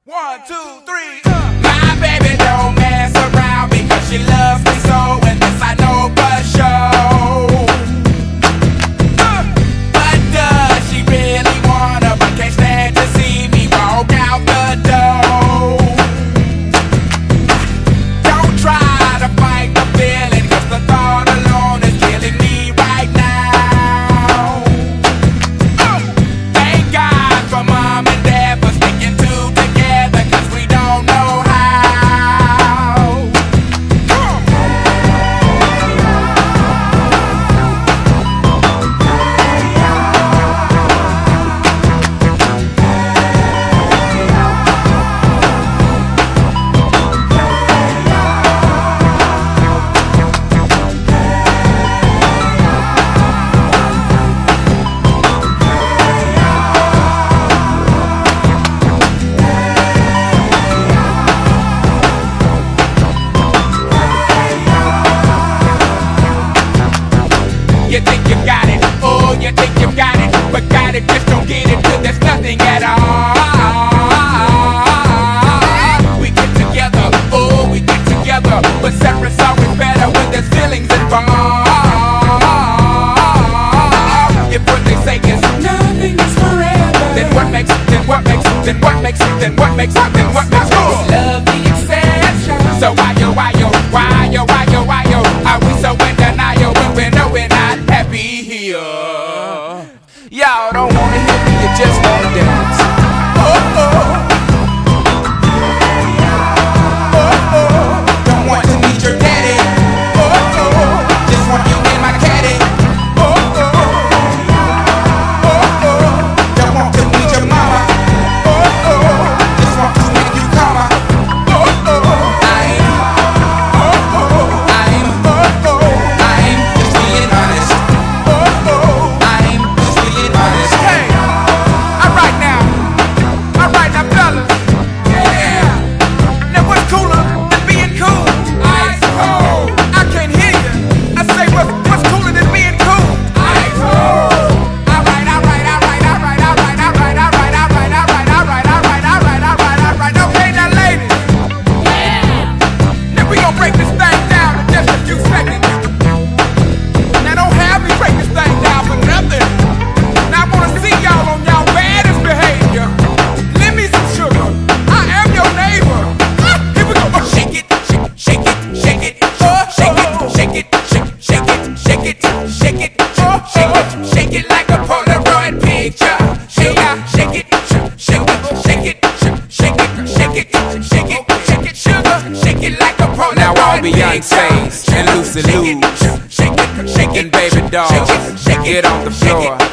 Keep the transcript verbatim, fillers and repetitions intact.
One, two, three. Uh. My baby don't mess around because she loves me so, and this I know for sure. Uh. But does she really wanna? But can't stand to see me walk out the door. Don't try to fight the feeling, 'cause the thought alone is killing me right now. Uh. Thank God for mom and dad for sticking two together, 'cause we don't know how. You think you got it, oh, you think you got it, but got it, just don't get it till there's nothing at all. We get together, oh, we get together, but separate's always better when there's feelings involved. If what they say is nothing is forever, then what makes, then what makes, then what makes, then what makes, then what makes love the exception? So why yo, why yo, why yo, why yo, why yo, are we so in denial when we know we're not happy here? Y'all don't wanna hear me, you just wanna dance. Oh, oh. Oh, oh. Don't want to meet your daddy. Oh, oh. Just want you in my caddy. Oh, oh. Oh, oh. Don't want to meet your mama. Oh, oh. Just want to make you calmer. Oh, oh. I'm, oh, oh. I'm, oh, oh. I'm just being honest. Oh, oh. I'm just being honest. Hey, alright now, alright now, fellas. Yeah. Now what's cooler than being cool? Ice cold. I can't hear you. I say what's what's cooler than being cool? Ice cold. Alright, alright, alright, alright, alright, alright, alright, alright, alright, alright, alright, alright, alright, alright. Okay, now ladies. Yeah. Now we gon' break this thing down in just a few seconds. Now don't have me break this thing down for nothing. Now I wanna see y'all on y'all baddest behavior. Lend me some sugar. I am your neighbor. Ah, here we go. Oh, shake it, shake, shake it, shake it, oh, shake it, shake it, shake, shake it, shake it, shake it, oh, shake it, shake it like a Polaroid picture. Shake it, shake it, shake it, shake it, shake it, shake it, shake it, shake it, sugar, shake it like a Polaroid picture. Now all Beyonce's and Lucy Lou's shake it, shake it, and Baby Doll, shake it, get on the floor.